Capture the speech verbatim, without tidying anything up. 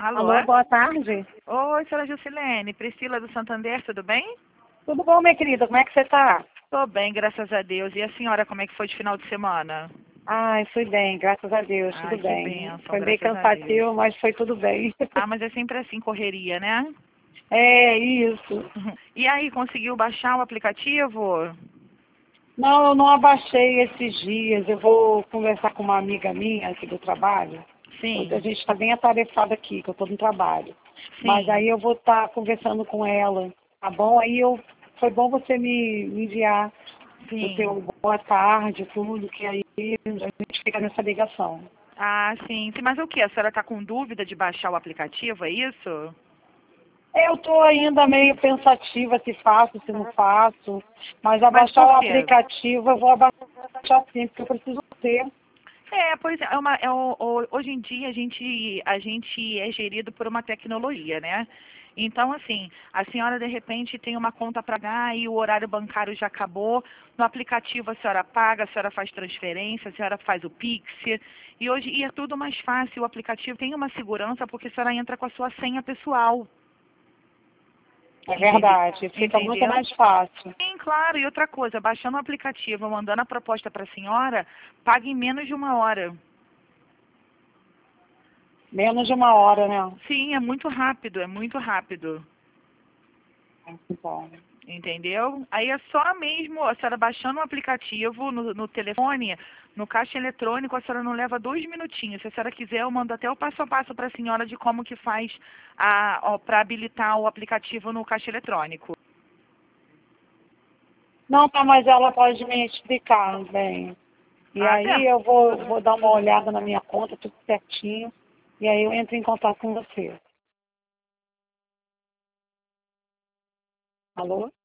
Alô? Alô, boa tarde. Oi, senhora Juscelene. Priscila do Santander, tudo bem? Tudo bom, minha querida? Como é que você está? Tô bem, graças a Deus. E a senhora, como é que foi de final de semana? Ai, fui bem, graças a Deus, Ai, tudo que bem. bênção, Foi bem graças a Deus. cansativo, mas foi tudo bem. Ah, mas é sempre assim, correria, né? É, isso. E aí, conseguiu baixar o aplicativo? Não, eu não abaixei esses dias. Eu vou conversar com uma amiga minha aqui do trabalho. A Sim, gente está bem atarefado aqui, que eu estou no trabalho. Mas sim. aí eu vou estar conversando com ela, tá bom? Aí eu, foi bom você me, me enviar o Sim. teu boa tarde, tudo, que aí a gente fica nessa ligação. Ah, sim. Sim, mas o que? A senhora está com dúvida de baixar o aplicativo, é isso? Eu estou ainda meio pensativa se faço, se não faço, mas Mas abaixar por o quê? aplicativo eu vou abaixar sim, porque eu preciso ter. É, pois é, é uma, é o- o- hoje em dia a gente, a gente é gerido por uma tecnologia, né? Então, assim, a senhora de repente tem uma conta para pagar e o horário bancário já acabou. No aplicativo a senhora paga, a senhora faz transferência, a senhora faz o Pix. E hoje e é tudo mais fácil. O aplicativo tem uma segurança porque a senhora entra com a sua senha pessoal. É Entende? verdade, fica muito Entendeu? mais fácil. Sim, claro. E outra coisa, baixando o aplicativo, mandando a proposta para a senhora, paga em menos de uma hora. Menos de uma hora, né? Sim, é muito rápido, é muito rápido. Muito bom. Entendeu? Aí é só mesmo a senhora baixando o aplicativo no, no telefone, no caixa eletrônico, a senhora não leva dois minutinhos. Se a senhora quiser, eu mando até o passo a passo para a senhora de como que faz para habilitar o aplicativo no caixa eletrônico. Não, tá, mas ela pode me explicar bem. E Ah, aí é. eu vou, vou dar uma olhada na minha conta, tudo certinho, e aí eu entro em contato com você. Alô?